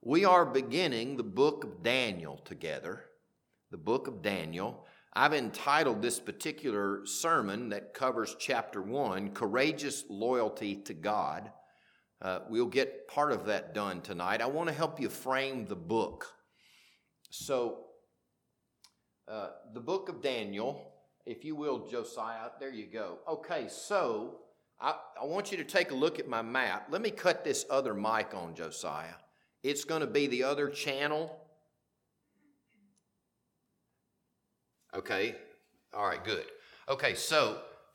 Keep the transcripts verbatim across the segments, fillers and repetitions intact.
We are beginning the book of Daniel together, the book of Daniel. I've entitled this particular sermon that covers chapter one, Courageous Loyalty to God. Uh, we'll get part of that done tonight. I want to help you frame the book. So, uh, the book of Daniel, if you will, Josiah, there you go. Okay, so I, I want you to take a look at my map. Let me cut this other mic on, Josiah. It's going to be the other channel. Okay, all right, good. Okay, so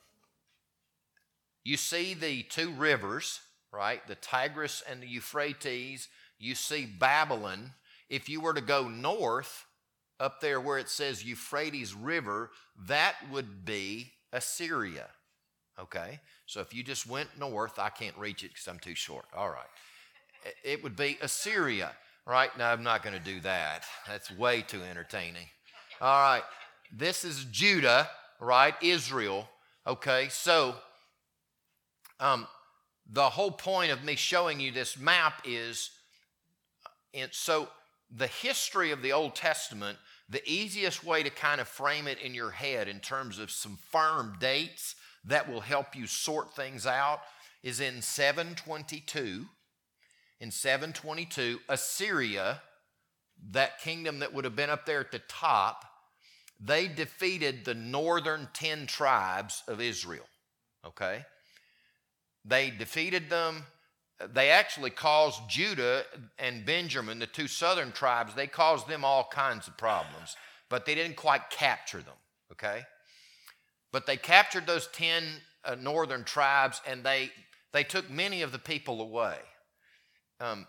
you see the two rivers, right? The Tigris and the Euphrates. You see Babylon. If you were to go north, up there where it says Euphrates River, that would be Assyria. Okay, so if you just went north, I can't reach it because I'm too short. All right. It would be Assyria, right? No, I'm not going to do that. That's way too entertaining. All right. This is Judah, right? Israel. Okay. So um, the whole point of me showing you this map is, and so the history of the Old Testament, the easiest way to kind of frame it in your head in terms of some firm dates that will help you sort things out is in seven twenty-two. In seven twenty-two, Assyria, that kingdom that would have been up there at the top, they defeated the northern ten tribes of Israel, okay? They defeated them. They actually caused Judah and Benjamin, the two southern tribes, they caused them all kinds of problems, but they didn't quite capture them, okay? But they captured those ten uh, northern tribes, and they, they took many of the people away. Um,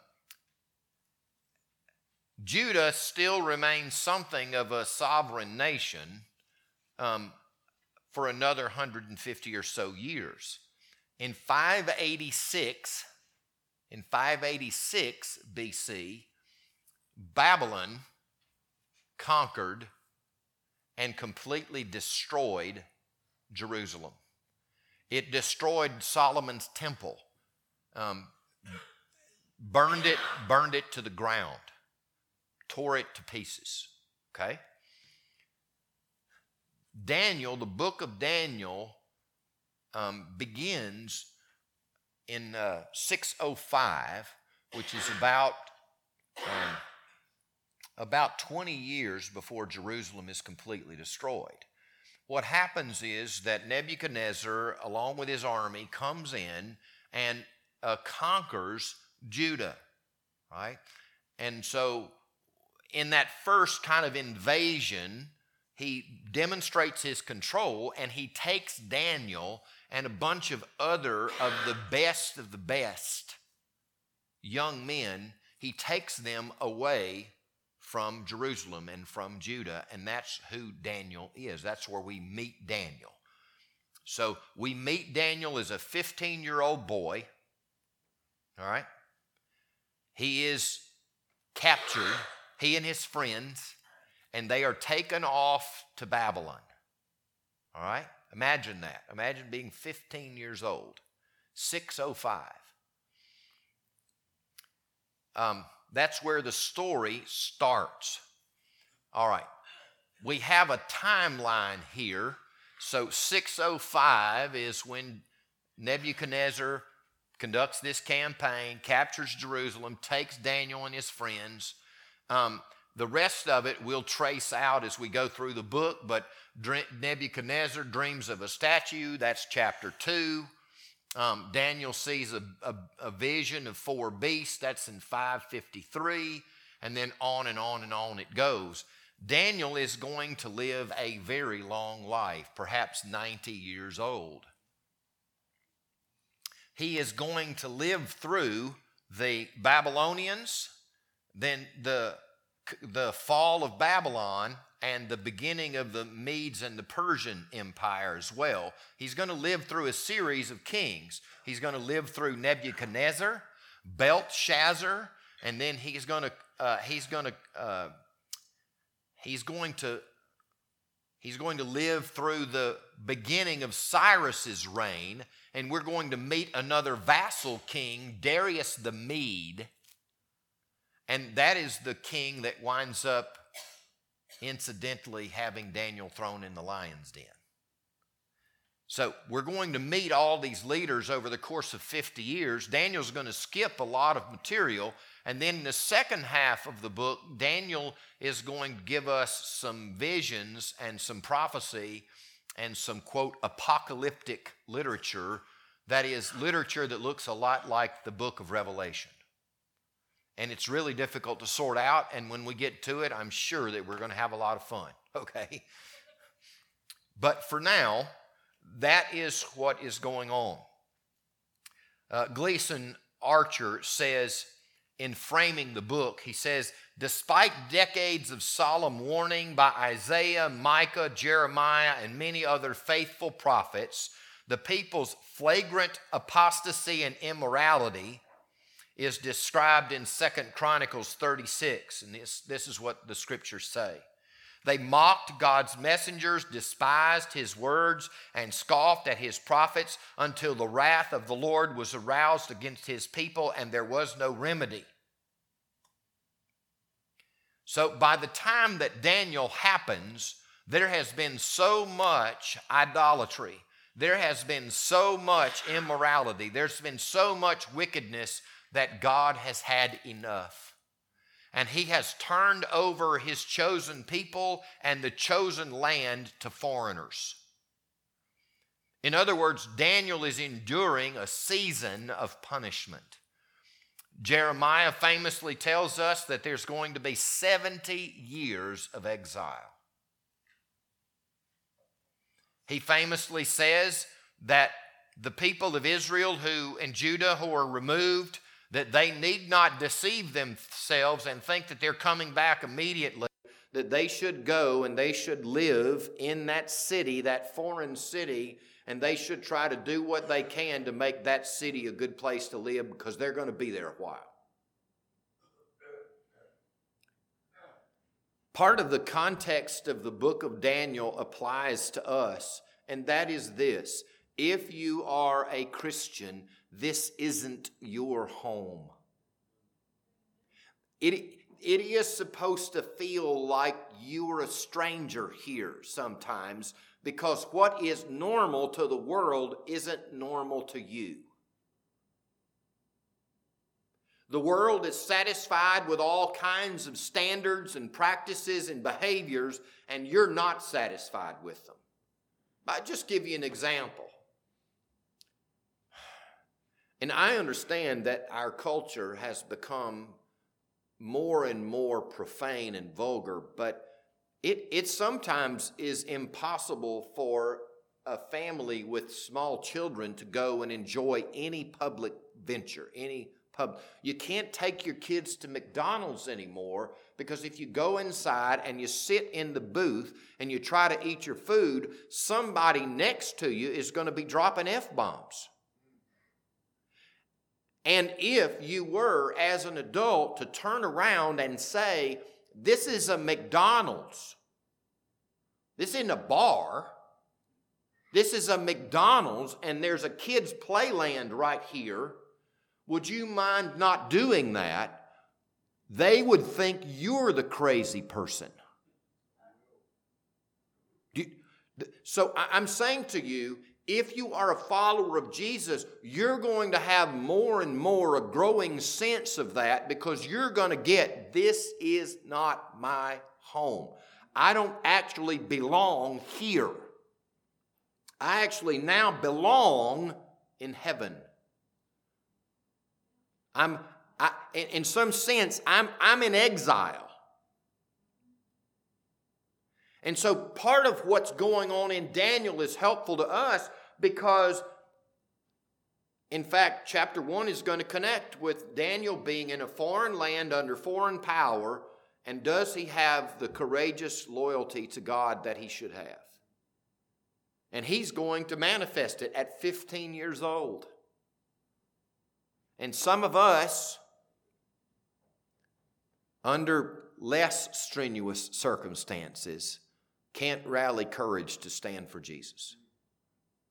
Judah still remains something of a sovereign nation um, for another one hundred fifty or so years. In five eighty-six, in five eighty-six B C, Babylon conquered and completely destroyed Jerusalem. It destroyed Solomon's temple. Um, Burned it, burned it to the ground, tore it to pieces, okay? Daniel, the book of Daniel, um, begins in uh, six oh five, which is about, um, about twenty years before Jerusalem is completely destroyed. What happens is that Nebuchadnezzar, along with his army, comes in and uh, conquers Judah, right? And so in that first kind of invasion, he demonstrates his control, and he takes Daniel and a bunch of other of the best of the best young men. He takes them away from Jerusalem and from Judah, and that's who Daniel is. That's where we meet Daniel. So we meet Daniel as a fifteen-year-old boy, all right? He is captured, he and his friends, and they are taken off to Babylon. All right? Imagine that. Imagine being fifteen years old, six oh five. Um, that's where the story starts. All right. We have a timeline here. So six oh five is when Nebuchadnezzar conducts this campaign, captures Jerusalem, takes Daniel and his friends. Um, the rest of it we'll trace out as we go through the book, but Nebuchadnezzar dreams of a statue. That's chapter two. Um, Daniel sees a, a, a vision of four beasts. That's in five fifty-three, and then on and on and on it goes. Daniel is going to live a very long life, perhaps ninety years old. He is going to live through the Babylonians, then the, the fall of Babylon, and the beginning of the Medes and the Persian Empire as well. He's going to live through a series of kings. He's going to live through Nebuchadnezzar, Belshazzar, and then he's going to uh, he's going to uh, he's going to he's going to live through the beginning of Cyrus's reign, and we're going to meet another vassal king, Darius the Mede. And that is the king that winds up incidentally having Daniel thrown in the lion's den. So we're going to meet all these leaders over the course of fifty years. Daniel's going to skip a lot of material. And then in the second half of the book, Daniel is going to give us some visions and some prophecy and some, quote, apocalyptic literature. That is literature that looks a lot like the book of Revelation. And it's really difficult to sort out. And when we get to it, I'm sure that we're going to have a lot of fun, okay? But for now, that is what is going on. Uh, Gleason Archer says, in framing the book, he says, despite decades of solemn warning by Isaiah, Micah, Jeremiah, and many other faithful prophets, the people's flagrant apostasy and immorality is described in Second Chronicles thirty-six, and this, this is what the scriptures say. They mocked God's messengers, despised his words, and scoffed at his prophets until the wrath of the Lord was aroused against his people, and there was no remedy. So by the time that Daniel happens, there has been so much idolatry. There has been so much immorality. There's been so much wickedness that God has had enough. And he has turned over his chosen people and the chosen land to foreigners. In other words, Daniel is enduring a season of punishment. Jeremiah famously tells us that there's going to be seventy years of exile. He famously says that the people of Israel who and Judah who are removed, that they need not deceive themselves and think that they're coming back immediately, that they should go and they should live in that city, that foreign city, and they should try to do what they can to make that city a good place to live because they're going to be there a while. Part of the context of the book of Daniel applies to us, and that is this. If you are a Christian, this isn't your home. It, it is supposed to feel like you're a stranger here sometimes, because what is normal to the world isn't normal to you. The world is satisfied with all kinds of standards and practices and behaviors, and you're not satisfied with them. I'll just give you an example. And I understand that our culture has become more and more profane and vulgar, but it, it sometimes is impossible for a family with small children to go and enjoy any public venture, any pub. You can't take your kids to McDonald's anymore, because if you go inside and you sit in the booth and you try to eat your food, somebody next to you is going to be dropping F-bombs. And if you were, as an adult, to turn around and say, this is a McDonald's, this isn't a bar, this is a McDonald's, and there's a kid's playland right here, would you mind not doing that? They would think you're the crazy person. So I'm saying to you, if you are a follower of Jesus, you're going to have more and more a growing sense of that, because you're going to get, this is not my home. I don't actually belong here. I actually now belong in heaven. I'm, I, in some sense, I'm, I'm in exile. And so part of what's going on in Daniel is helpful to us, because, in fact, chapter one is going to connect with Daniel being in a foreign land under foreign power, and does he have the courageous loyalty to God that he should have? And he's going to manifest it at fifteen years old. And some of us, under less strenuous circumstances, can't rally courage to stand for Jesus.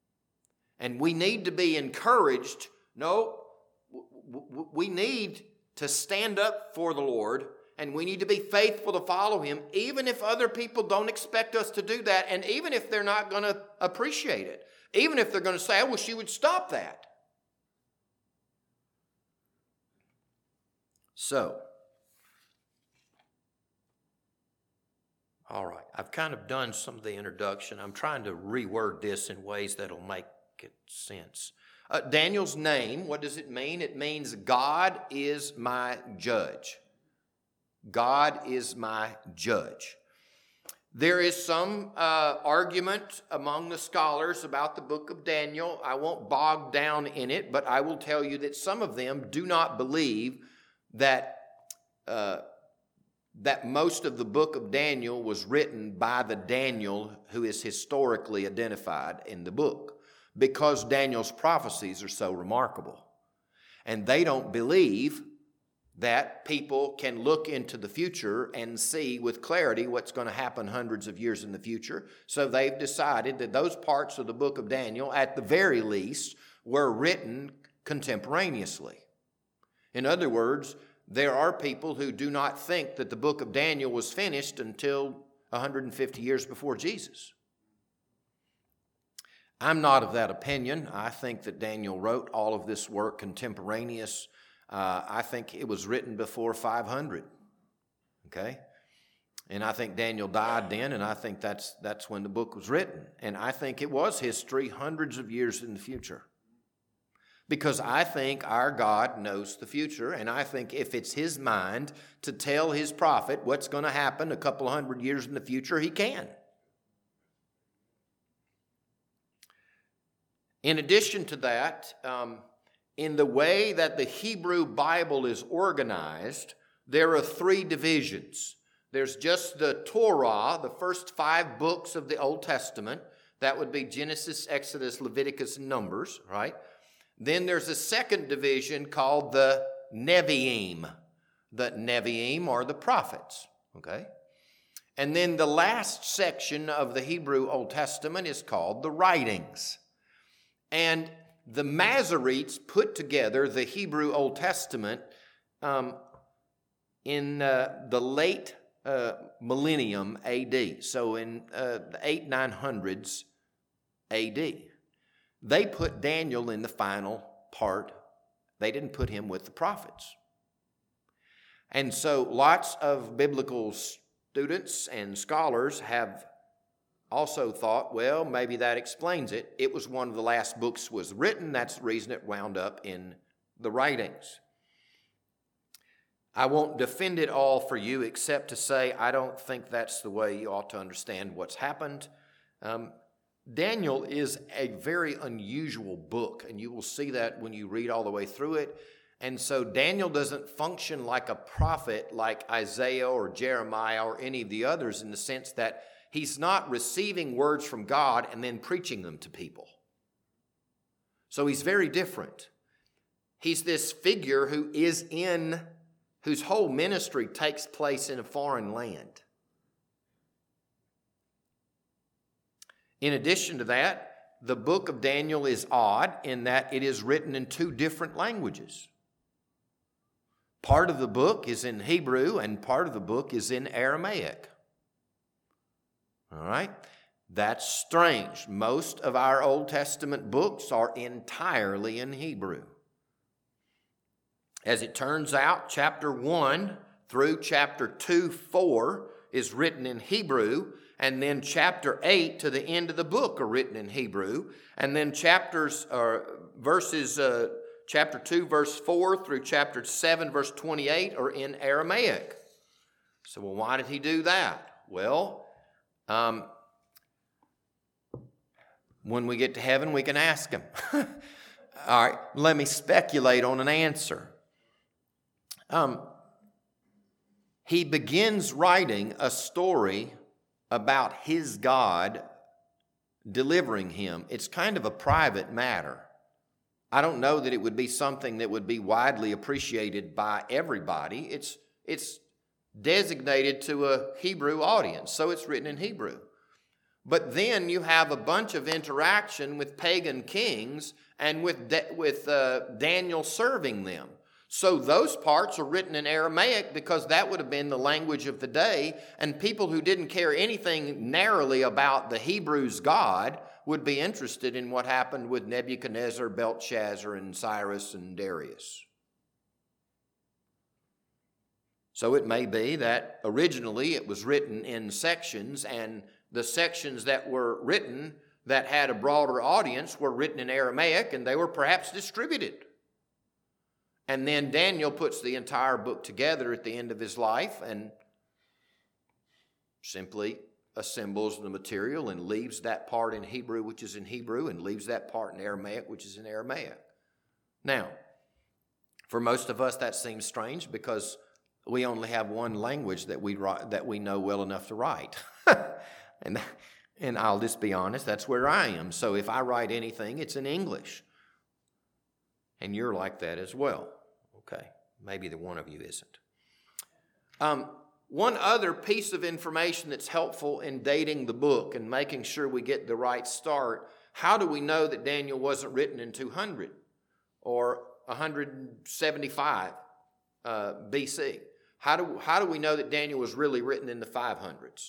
And we need to be encouraged. No, we need to stand up for the Lord, and we need to be faithful to follow Him, even if other people don't expect us to do that, and even if they're not going to appreciate it. Even if they're going to say, I wish you would stop that. So, all right, I've kind of done some of the introduction. I'm trying to reword this in ways that'll make it sense. Uh, Daniel's name, what does it mean? It means God is my judge. God is my judge. There is some uh, argument among the scholars about the book of Daniel. I won't bog down in it, but I will tell you that some of them do not believe that uh, that most of the book of Daniel was written by the Daniel who is historically identified in the book, because Daniel's prophecies are so remarkable. And they don't believe that people can look into the future and see with clarity what's going to happen hundreds of years in the future. So they've decided that those parts of the book of Daniel, at the very least, were written contemporaneously. In other words, there are people who do not think that the book of Daniel was finished until one hundred fifty years before Jesus. I'm not of that opinion. I think that Daniel wrote all of this work contemporaneous. Uh, I think it was written before five hundred, okay? And I think Daniel died then, and I think that's that's when the book was written. And I think it was history hundreds of years in the future. Because I think our God knows the future, and I think if it's His mind to tell His prophet what's going to happen a couple hundred years in the future, He can. In addition to that, um, in the way that the Hebrew Bible is organized, there are three divisions. There's just the Torah, the first five books of the Old Testament. That would be Genesis, Exodus, Leviticus, and Numbers, right? Then there's a second division called the Nevi'im. The Nevi'im are the prophets, okay? And then the last section of the Hebrew Old Testament is called the writings. And the Masoretes put together the Hebrew Old Testament um, in uh, the late uh, millennium A D, so in uh, the eight, nine hundreds A D. They put Daniel in the final part. They didn't put him with the prophets. And so lots of biblical students and scholars have also thought, well, maybe that explains it. It was one of the last books was written. That's the reason it wound up in the writings. I won't defend it all for you except to say I don't think that's the way you ought to understand what's happened. Um, Daniel is a very unusual book, and you will see that when you read all the way through it. And so Daniel doesn't function like a prophet like Isaiah or Jeremiah or any of the others, in the sense that he's not receiving words from God and then preaching them to people. So he's very different. He's this figure who is in, whose whole ministry takes place in a foreign land. In addition to that, the book of Daniel is odd in that it is written in two different languages. Part of the book is in Hebrew and part of the book is in Aramaic. All right? That's strange. Most of our Old Testament books are entirely in Hebrew. As it turns out, chapter one through chapter two, four is written in Hebrew, and then chapter eight to the end of the book are written in Hebrew, and then chapters or verses uh, chapter two verse four through chapter seven verse twenty-eight are in Aramaic. So, well, why did he do that? Well, um, when we get to heaven, we can ask him. All right, let me speculate on an answer. Um, he begins writing a story about his God delivering him. It's kind of a private matter. I don't know that it would be something that would be widely appreciated by everybody. It's, it's designated to a Hebrew audience, so it's written in Hebrew. But then you have a bunch of interaction with pagan kings and with, with uh, Daniel serving them. So those parts are written in Aramaic because that would have been the language of the day, and people who didn't care anything narrowly about the Hebrews' God would be interested in what happened with Nebuchadnezzar, Belshazzar, and Cyrus and Darius. So it may be that originally it was written in sections, and the sections that were written that had a broader audience were written in Aramaic, and they were perhaps distributed. And then Daniel puts the entire book together at the end of his life and simply assembles the material and leaves that part in Hebrew, which is in Hebrew, and leaves that part in Aramaic, which is in Aramaic. Now, for most of us, that seems strange because we only have one language that we write, that we know well enough to write. and, and I'll just be honest, that's where I am. So if I write anything, it's in English. And you're like that as well. Okay, maybe the one of you isn't. Um, one other piece of information that's helpful in dating the book and making sure we get the right start, how do we know that Daniel wasn't written in two hundred or one seventy-five uh, B C? How do, how do we know that Daniel was really written in the five hundreds?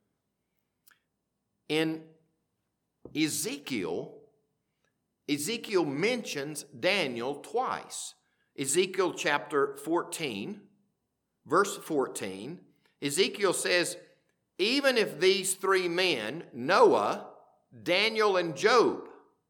In Ezekiel, Ezekiel mentions Daniel twice. Ezekiel chapter fourteen, verse fourteen, Ezekiel says, even if these three men, Noah, Daniel, and Job,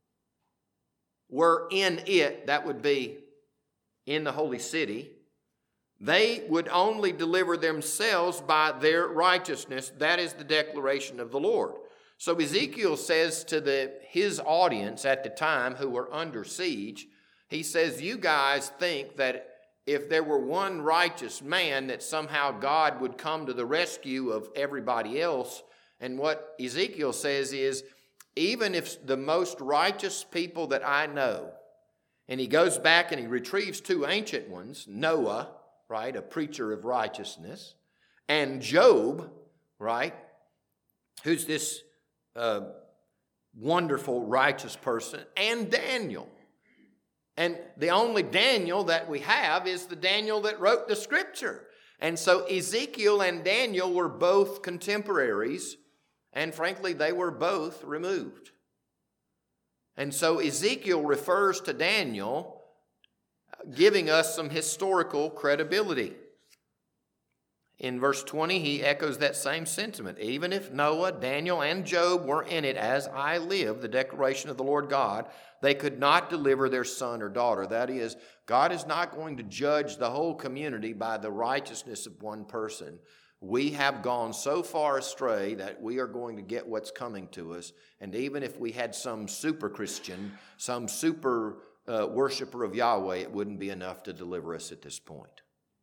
were in it, that would be in the holy city, they would only deliver themselves by their righteousness. That is the declaration of the Lord. So Ezekiel says to the, his audience at the time who were under siege, he says, you guys think that if there were one righteous man that somehow God would come to the rescue of everybody else. And what Ezekiel says is, even if the most righteous people that I know, and he goes back and he retrieves two ancient ones, Noah, right, a preacher of righteousness, and Job, right, who's this uh, wonderful righteous person, and Daniel. And the only Daniel that we have is the Daniel that wrote the scripture. And so Ezekiel and Daniel were both contemporaries, and frankly, they were both removed. And so Ezekiel refers to Daniel, giving us some historical credibility. In verse twenty, he echoes that same sentiment. Even if Noah, Daniel, and Job were in it, as I live, the declaration of the Lord God, they could not deliver their son or daughter. That is, God is not going to judge the whole community by the righteousness of one person. We have gone so far astray that we are going to get what's coming to us. And even if we had some super Christian, some super uh, worshiper of Yahweh, it wouldn't be enough to deliver us at this point.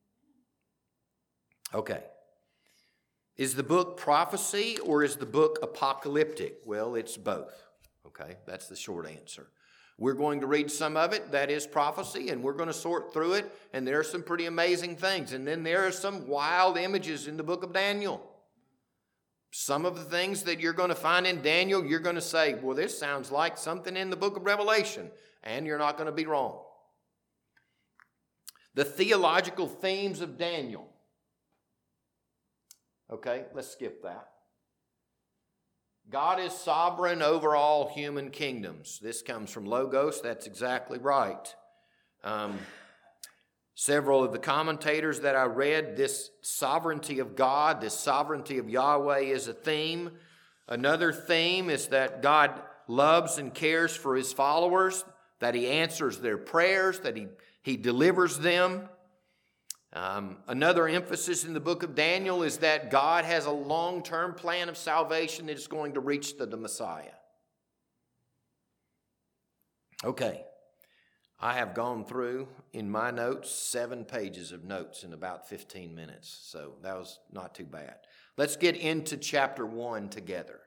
Okay. Is the book prophecy or is the book apocalyptic? Well, it's both. Okay, that's the short answer. We're going to read some of it that is prophecy, and we're going to sort through it, and there are some pretty amazing things. And then there are some wild images in the book of Daniel. Some of the things that you're going to find in Daniel, you're going to say, well, this sounds like something in the book of Revelation, and you're not going to be wrong. The theological themes of Daniel. Okay, let's skip that. God is sovereign over all human kingdoms. This comes from Logos. That's exactly right. Um, several of the commentators that I read, this sovereignty of God, this sovereignty of Yahweh is a theme. Another theme is that God loves and cares for his followers, that he answers their prayers, that he, he delivers them. Um, another emphasis in the book of Daniel is that God has a long-term plan of salvation that is going to reach to the Messiah. Okay, I have gone through in my notes seven pages of notes in about fifteen minutes, so that was not too bad. Let's get into chapter one together.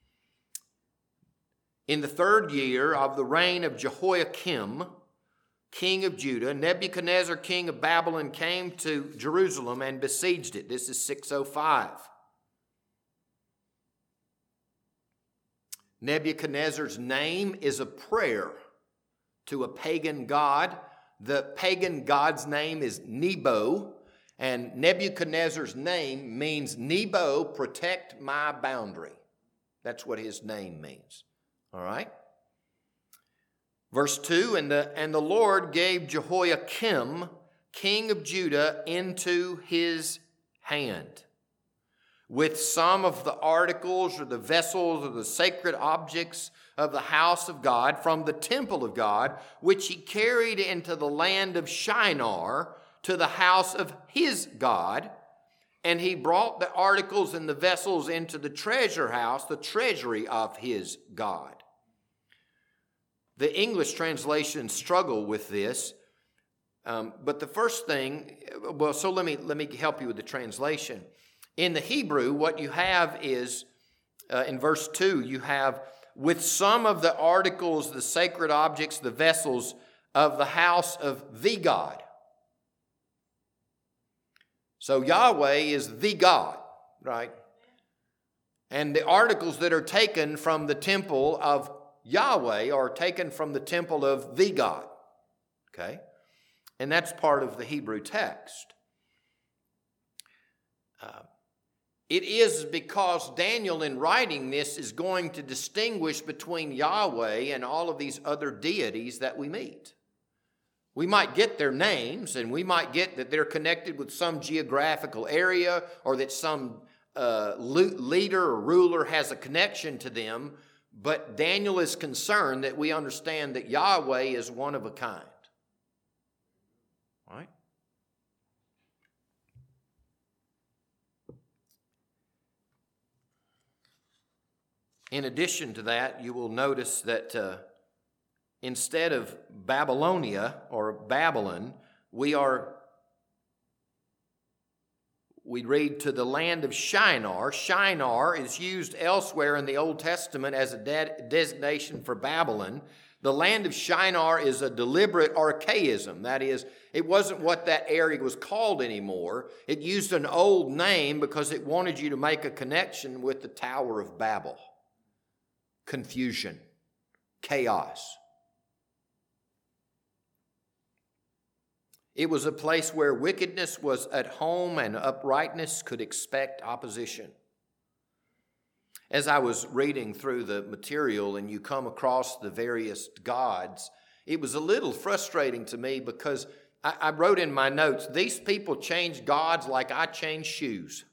In the third year of the reign of Jehoiakim, king of Judah, Nebuchadnezzar, king of Babylon, came to Jerusalem and besieged it. This is six oh five. Nebuchadnezzar's name is a prayer to a pagan god The pagan god's name is Nebo, and Nebuchadnezzar's name means Nebo, protect my boundary. That's what his name means. All right? Verse two, and the, and the Lord gave Jehoiakim, king of Judah, into his hand, with some of the articles or the vessels or the sacred objects of the house of God from the temple of God, which he carried into the land of Shinar to the house of his God. And he brought the articles and the vessels into the treasure house, the treasury of his God. The English translations struggle with this. Um, but the first thing, well, so let me, let me help you with the translation. In the Hebrew, what you have is, uh, in verse two, you have, with some of the articles, the sacred objects, the vessels of the house of the God. So Yahweh is the God, right? And the articles that are taken from the temple of Yahweh are taken from the temple of the God, okay? And that's part of the Hebrew text. Uh, it is because Daniel, in writing this, is going to distinguish between Yahweh and all of these other deities that we meet. We might get their names, and we might get that they're connected with some geographical area, or that some uh, leader or ruler has a connection to them, but Daniel is concerned that we understand that Yahweh is one of a kind. Right? In addition to that, you will notice that uh, instead of Babylonia or Babylon, we are, we read to the land of Shinar. Shinar is used elsewhere in the Old Testament as a de- designation for Babylon. The land of Shinar is a deliberate archaism. That is, it wasn't what that area was called anymore. It used an old name because it wanted you to make a connection with the Tower of Babel. Confusion, chaos. It was a place where wickedness was at home and uprightness could expect opposition. As I was reading through the material and you come across the various gods, it was a little frustrating to me because I, I wrote in my notes, these people change gods like I change shoes.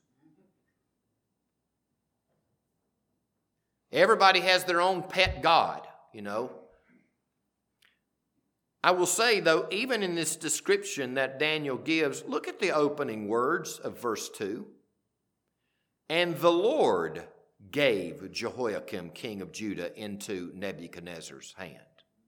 Everybody has their own pet god, you know. I will say, though, even in this description that Daniel gives, look at the opening words of verse two. And the Lord gave Jehoiakim, king of Judah, into Nebuchadnezzar's hand.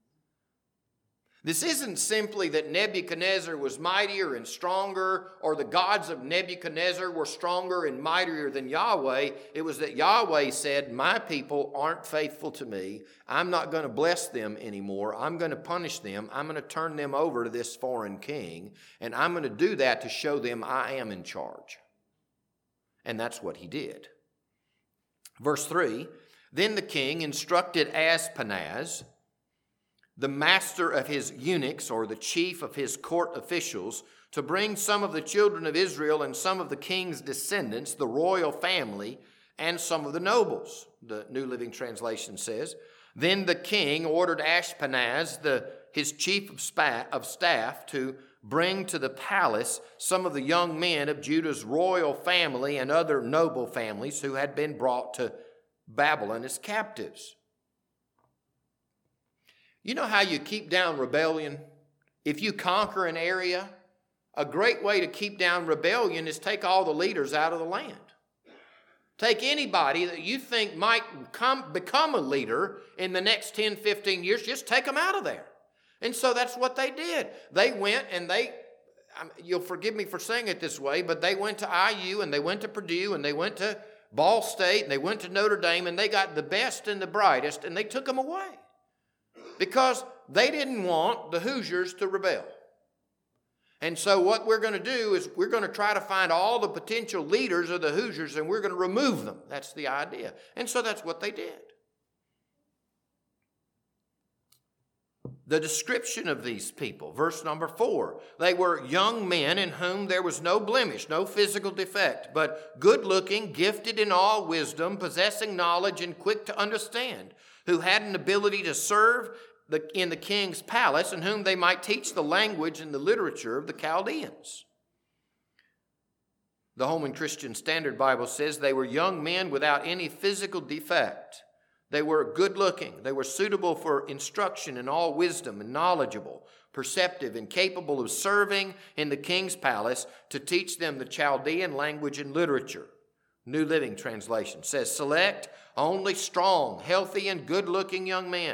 This isn't simply that Nebuchadnezzar was mightier and stronger, or the gods of Nebuchadnezzar were stronger and mightier than Yahweh. It was that Yahweh said, my people aren't faithful to me. I'm not going to bless them anymore. I'm going to punish them. I'm going to turn them over to this foreign king, and I'm going to do that to show them I am in charge. And that's what he did. Verse three, then the king instructed Ashpenaz, the master of his eunuchs, or the chief of his court officials, to bring some of the children of Israel and some of the king's descendants, the royal family, and some of the nobles, the New Living Translation says. Then the king ordered Ashpenaz, the, his chief of, spa, of staff, to bring to the palace some of the young men of Judah's royal family and other noble families who had been brought to Babylon as captives. You know how you keep down rebellion? If you conquer an area, a great way to keep down rebellion is take all the leaders out of the land. Take anybody that you think might come, become a leader in the next ten, fifteen years, just take them out of there. And so that's what they did. They went and they, you'll forgive me for saying it this way, but they went to I U and they went to Purdue and they went to Ball State and they went to Notre Dame and they got the best and the brightest and they took them away. Because they didn't want the Hoosiers to rebel. And so what we're going to do is we're going to try to find all the potential leaders of the Hoosiers and we're going to remove them. That's the idea. And so that's what they did. the description of these people. Verse number four, they were young men in whom there was no blemish, no physical defect, but good-looking, gifted in all wisdom, possessing knowledge and quick to understand, who had an ability to serve the, in the king's palace, and whom they might teach the language and the literature of the Chaldeans. The Holman Christian Standard Bible says they were young men without any physical defect. They were good-looking. They were suitable for instruction in all wisdom and knowledgeable, perceptive, and capable of serving in the king's palace to teach them the Chaldean language and literature. New Living Translation says, select only strong, healthy, and good-looking young men.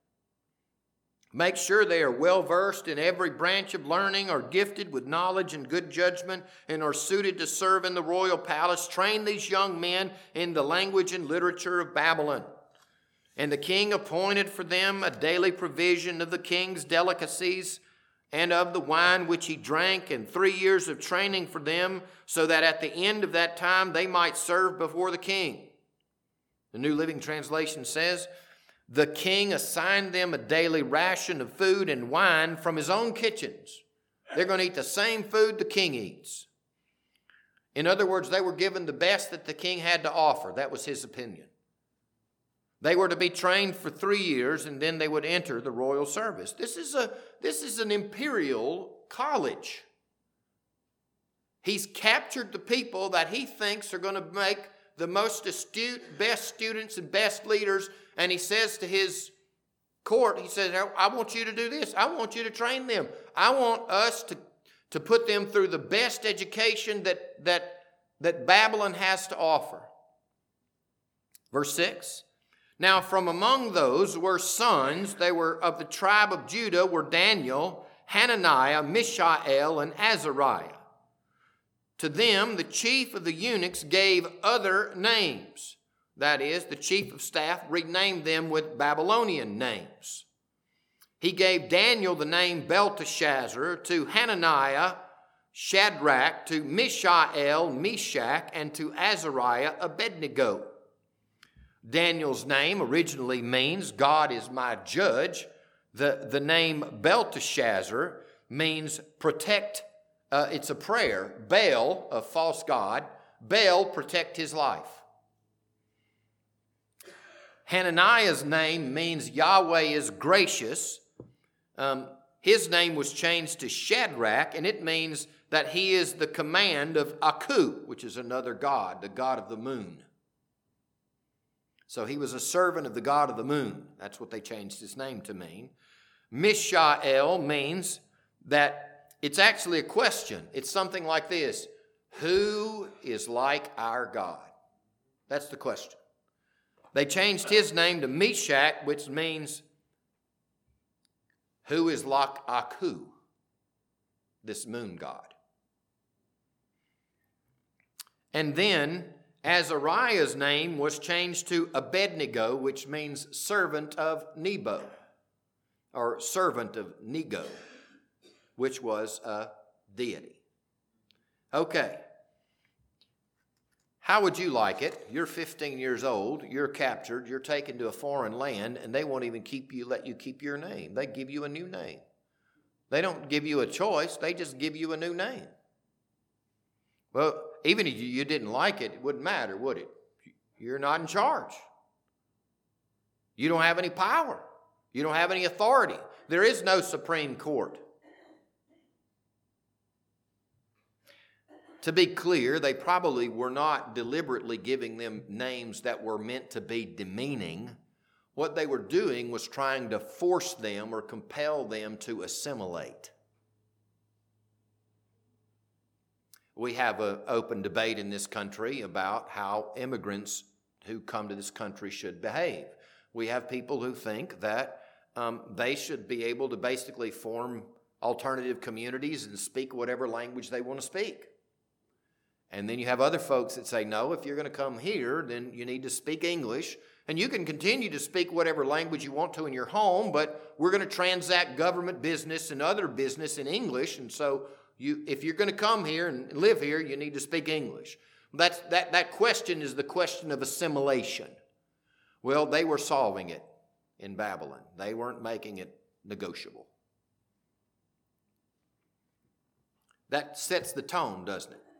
Make sure they are well-versed in every branch of learning, are gifted with knowledge and good judgment, and are suited to serve in the royal palace. Train these young men in the language and literature of Babylon. And the king appointed for them a daily provision of the king's delicacies and of the wine which he drank, and three years of training for them, so that at the end of that time they might serve before the king. The New Living Translation says, the king assigned them a daily ration of food and wine from his own kitchens. They're going to eat the same food the king eats. In other words, they were given the best that the king had to offer. That was his opinion. They were to be trained for three years, and then they would enter the royal service. This is a, this is an imperial college. He's captured the people that he thinks are going to make the most astute, best students and best leaders, and he says to his court, he says, I want you to do this. I want you to train them. I want us to, to put them through the best education that, that, that Babylon has to offer. Verse six. Now from among those were sons, they were of the tribe of Judah, were Daniel, Hananiah, Mishael, and Azariah. To them the chief of the eunuchs gave other names. That is, the chief of staff renamed them with Babylonian names. He gave Daniel the name Belteshazzar, to Hananiah, Shadrach, to Mishael, Meshach, and to Azariah, Abednego. Daniel's name originally means God is my judge. The, the name Belteshazzar means protect. Uh, it's a prayer. Baal, a false god, Baal, protect his life. Hananiah's name means Yahweh is gracious. Um, his name was changed to Shadrach, and it means that he is the command of Aku, which is another god, the god of the moon. So he was a servant of the god of the moon. That's what they changed his name to mean. Mishael means that it's actually a question. It's something like this: who is like our God? That's the question. They changed his name to Meshach, which means who is like Aku, this moon god. And then Azariah's name was changed to Abednego, which means servant of Nebo, or servant of Nego, which was a deity. Okay. How would you like it? You're fifteen years old, you're captured, you're taken to a foreign land, and they won't even keep you, let you keep your name. They give you a new name. They don't give you a choice, they just give you a new name. Well, even if you didn't like it, it wouldn't matter, would it? You're not in charge. You don't have any power. You don't have any authority. There is no Supreme Court. To be clear, they probably were not deliberately giving them names that were meant to be demeaning. What they were doing was trying to force them or compel them to assimilate. We have an open debate in this country about how immigrants who come to this country should behave. We have people who think that um, they should be able to basically form alternative communities and speak whatever language they want to speak. And then you have other folks that say, no, if you're going to come here, then you need to speak English. And you can continue to speak whatever language you want to in your home, but we're going to transact government business and other business in English. And so you, if you're going to come here and live here, you need to speak English. That's, that, that question is the question of assimilation. Well, they were solving it in Babylon. They weren't making it negotiable. That sets the tone, doesn't it?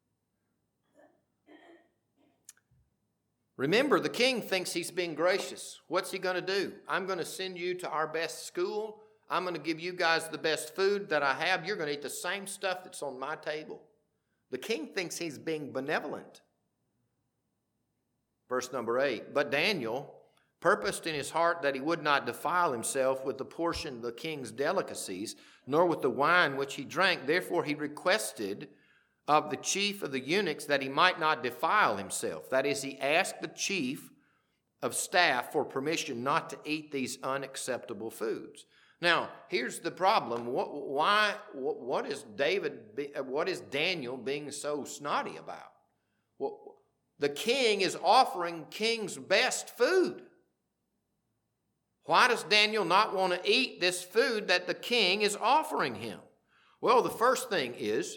Remember, the king thinks he's being gracious. What's he going to do? I'm going to send you to our best school. I'm going to give you guys the best food that I have. You're going to eat the same stuff that's on my table. The king thinks he's being benevolent. Verse number eight, but Daniel purposed in his heart that he would not defile himself with the portion of the king's delicacies, nor with the wine which he drank. Therefore he requested of the chief of the eunuchs that he might not defile himself. That is, he asked the chief of staff for permission not to eat these unacceptable foods. Now, here's the problem. What, why? What is David? What is Daniel being so snotty about? Well, the king is offering king's best food. Why does Daniel not want to eat this food that the king is offering him? Well, the first thing is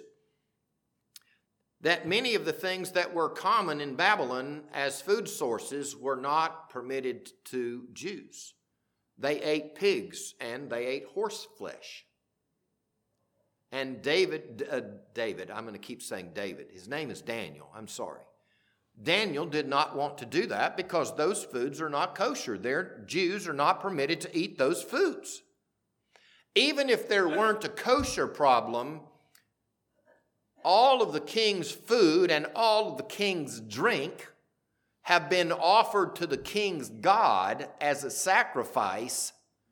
that many of the things that were common in Babylon as food sources were not permitted to Jews. They ate pigs and they ate horse flesh. And David, uh, David, I'm going to keep saying David. His name is Daniel. I'm sorry. Daniel did not want to do that because those foods are not kosher. Their Jews are not permitted to eat those foods. Even if there weren't a kosher problem, all of the king's food and all of the king's drink have been offered to the king's God as a sacrifice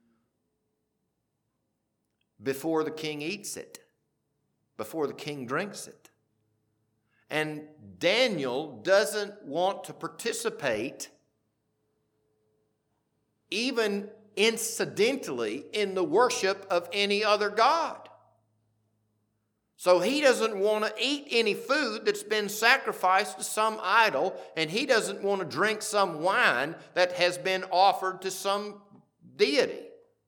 before the king eats it, before the king drinks it. And Daniel doesn't want to participate even incidentally in the worship of any other god. So he doesn't want to eat any food that's been sacrificed to some idol, and he doesn't want to drink some wine that has been offered to some deity.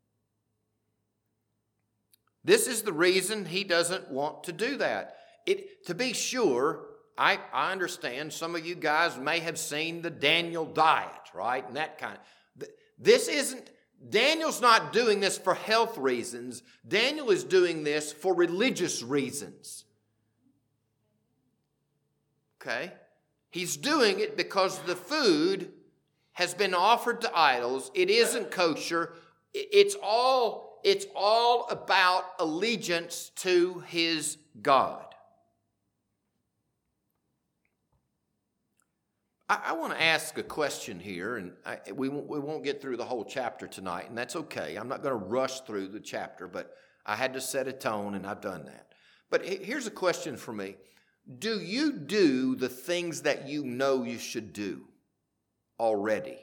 This is the reason he doesn't want to do that. It, to be sure, I, I understand some of you guys may have seen the Daniel diet, right? And that kind of, this isn't, Daniel's not doing this for health reasons. Daniel is doing this for religious reasons. Okay? He's doing it because the food has been offered to idols. It isn't kosher. It's all, it's all about allegiance to his God. I, I want to ask a question here, and I, we, won't, we won't get through the whole chapter tonight, and that's okay. I'm not going to rush through the chapter, but I had to set a tone, and I've done that. But here's a question for me. Do you do the things that you know you should do already?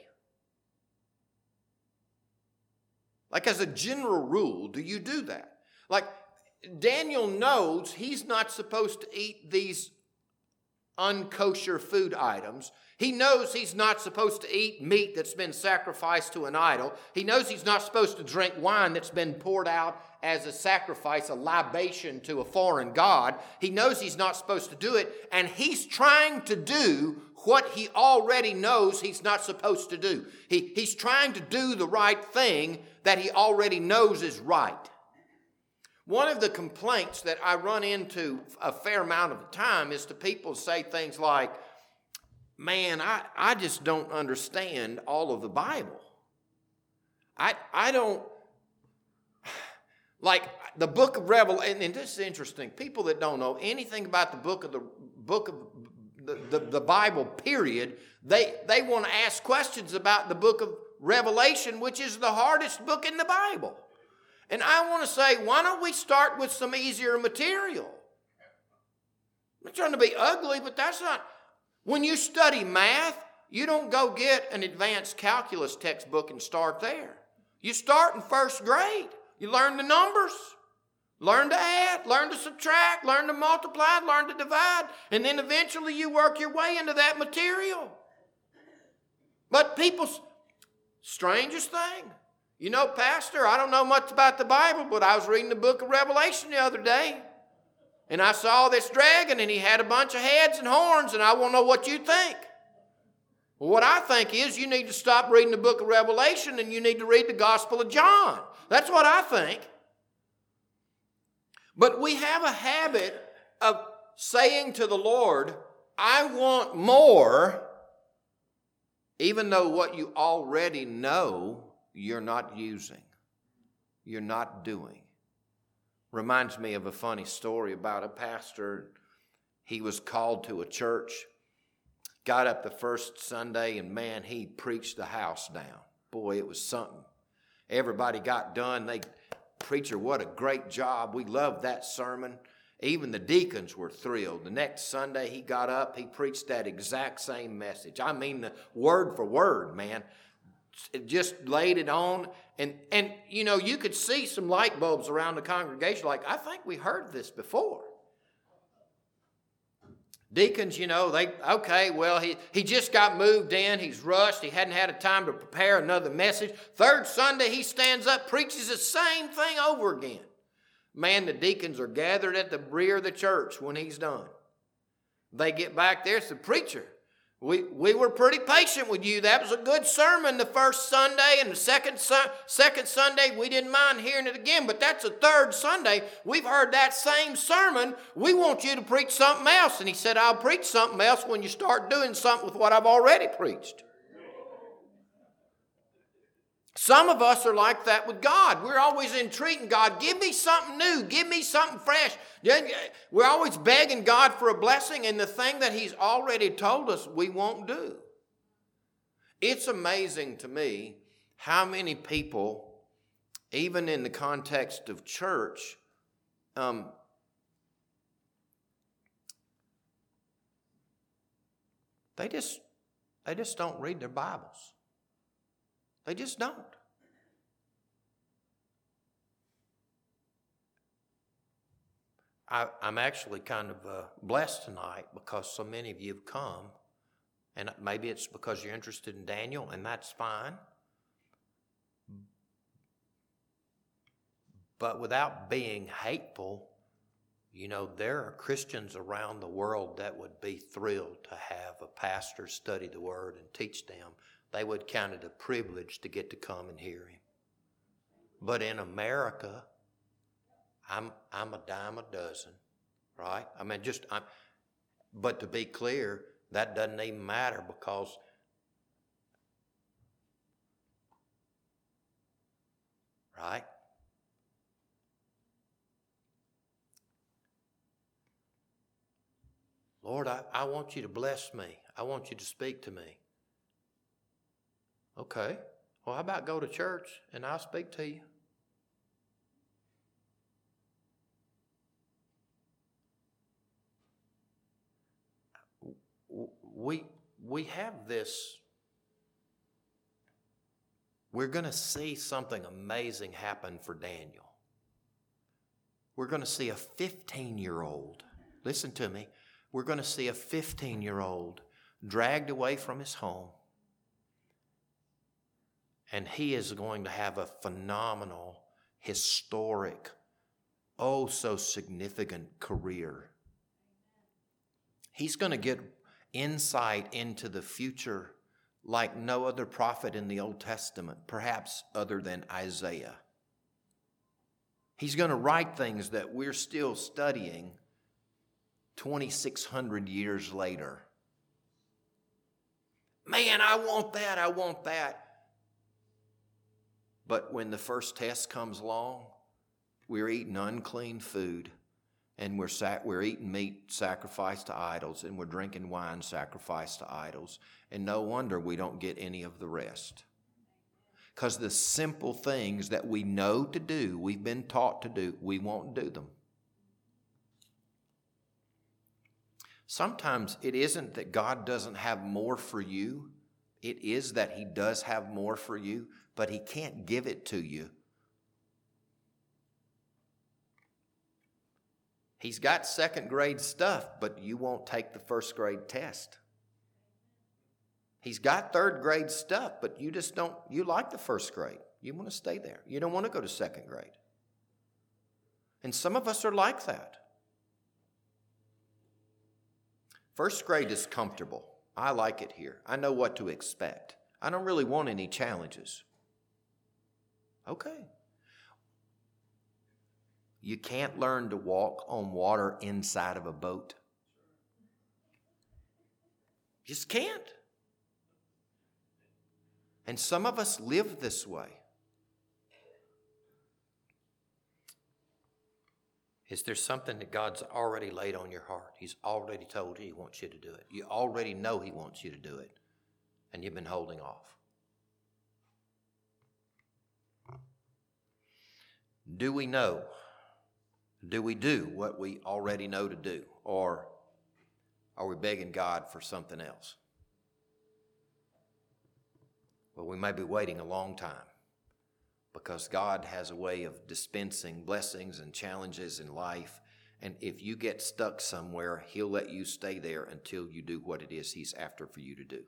Like as a general rule, do you do that? Like Daniel knows he's not supposed to eat these unkosher food items. He knows he's not supposed to eat meat that's been sacrificed to an idol. He knows he's not supposed to drink wine that's been poured out as a sacrifice, a libation to a foreign god. He knows he's not supposed to do it, and he's trying to do what he already knows he's not supposed to do. He, he's trying to do the right thing that he already knows is right. One of the complaints that I run into a fair amount of the time is to people say things like, man, I, I just don't understand all of the Bible. I I don't, like the book of Revelation, and this is interesting. People that don't know anything about the book of the book of the, the, the Bible, period, they, they want to ask questions about the book of Revelation, which is the hardest book in the Bible. And I want to say, why don't we start with some easier material? I'm not trying to be ugly, but that's not. When you study math, you don't go get an advanced calculus textbook and start there. You start in first grade. You learn the numbers, learn to add, learn to subtract, learn to multiply, learn to divide, and then eventually you work your way into that material. But people's strangest thing. You know, Pastor, I don't know much about the Bible, but I was reading the book of Revelation the other day, and I saw this dragon, and he had a bunch of heads and horns, and I want to know what you think. Well, what I think is you need to stop reading the book of Revelation, and you need to read the Gospel of John, That's what I think. But we have a habit of saying to the Lord, I want more, even though what you already know you're not using, you're not doing. Reminds me of a funny story about a pastor. He was called to a church, got up the first Sunday, and man, he preached the house down. Boy, it was something. Everybody got done. They, preacher, what a great job. We loved that sermon. Even the deacons were thrilled. The next Sunday he got up, he preached that exact same message. I mean, the word for word, man. It just laid it on. And, and, you know, you could see some light bulbs around the congregation like, I think we heard this before. Deacons, you know, they, okay, well, he, he just got moved in. He's rushed. He hadn't had a time to prepare another message. Third Sunday, he stands up, preaches the same thing over again. Man, the deacons are gathered at the rear of the church when he's done. They get back there, it's the preacher. We, we were pretty patient with you. That was a good sermon the first Sunday, and the second, second Sunday, we didn't mind hearing it again. But that's the third Sunday. We've heard that same sermon. We want you to preach something else. And he said, I'll preach something else when you start doing something with what I've already preached. Some of us are like that with God. We're always entreating God, give me something new, give me something fresh. We're always begging God for a blessing, and the thing that He's already told us we won't do. It's amazing to me how many people, even in the context of church, um, they just they just don't read their Bibles. They just don't. I, I'm actually kind of uh, blessed tonight because so many of you have come, and maybe it's because you're interested in Daniel, and that's fine. But without being hateful, you know, there are Christians around the world that would be thrilled to have a pastor study the Word and teach them. They would count it a privilege to get to come and hear him. But in America, I'm I'm a dime a dozen, right? I mean, just I'm. But to be clear, that doesn't even matter because right? Lord, I, I want you to bless me. I want you to speak to me. Okay, well, how about go to church and I'll speak to you? We, we have this, we're going to see something amazing happen for Daniel. We're going to see a fifteen-year-old, listen to me, we're going to see a fifteen-year-old dragged away from his home. And he is going to have a phenomenal, historic, oh so significant career. He's going to get insight into the future like no other prophet in the Old Testament, perhaps other than Isaiah. He's going to write things that we're still studying twenty-six hundred years later. Man, I want that, I want that. But when the first test comes along, we're eating unclean food, and we're sac- we're eating meat sacrificed to idols, and we're drinking wine sacrificed to idols. And no wonder we don't get any of the rest. Because the simple things that we know to do, we've been taught to do, we won't do them. Sometimes it isn't that God doesn't have more for you. It is that He does have more for you, but He can't give it to you. He's got second grade stuff, but you won't take the first grade test. He's got third grade stuff, but you just don't, you like the first grade. You want to stay there. You don't want to go to second grade. And some of us are like that. First grade is comfortable. I like it here. I know what to expect. I don't really want any challenges. Okay. You can't learn to walk on water inside of a boat. You just can't. And some of us live this way. Is there something that God's already laid on your heart? He's already told you He wants you to do it. You already know He wants you to do it, and you've been holding off. Do we know? Do we do what we already know to do? Or are we begging God for something else? Well, we may be waiting a long time, because God has a way of dispensing blessings and challenges in life. And if you get stuck somewhere, He'll let you stay there until you do what it is He's after for you to do.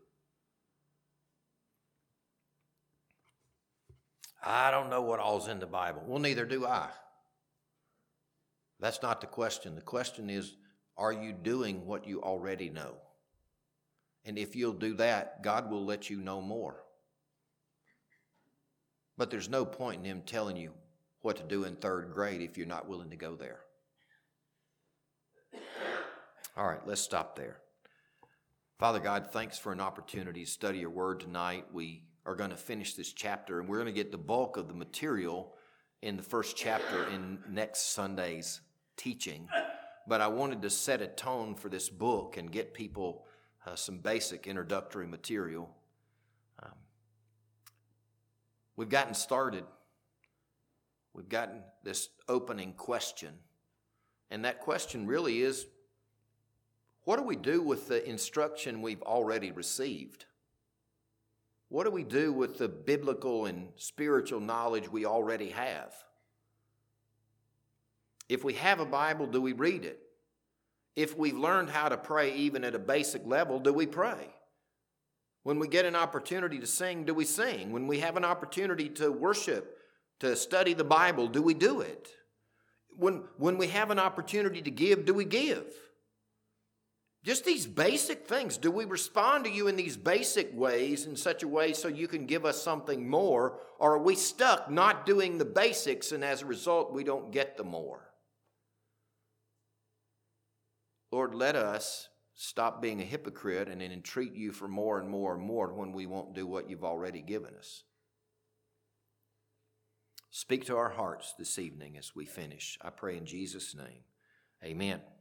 I don't know what all's in the Bible. Well, neither do I. That's not the question. The question is, are you doing what you already know? And if you'll do that, God will let you know more. But there's no point in Him telling you what to do in third grade if you're not willing to go there. All right, let's stop there. Father God, thanks for an opportunity to study your word tonight. We are going to finish this chapter, and we're going to get the bulk of the material in the first chapter in next Sunday's teaching. But I wanted to set a tone for this book and get people uh, some basic introductory material. Um, we've gotten started. We've gotten this opening question. And that question really is, what do we do with the instruction we've already received? What do we do with the biblical and spiritual knowledge we already have? If we have a Bible, do we read it? If we've learned how to pray even at a basic level, do we pray? When we get an opportunity to sing, do we sing? When we have an opportunity to worship, to study the Bible, do we do it? When, when we have an opportunity to give, do we give? Just these basic things. Do we respond to you in these basic ways in such a way so you can give us something more? Or are we stuck not doing the basics, and as a result, we don't get the more? Lord, let us stop being a hypocrite and then entreat you for more and more and more when we won't do what you've already given us. Speak to our hearts this evening as we finish. I pray in Jesus' name. Amen.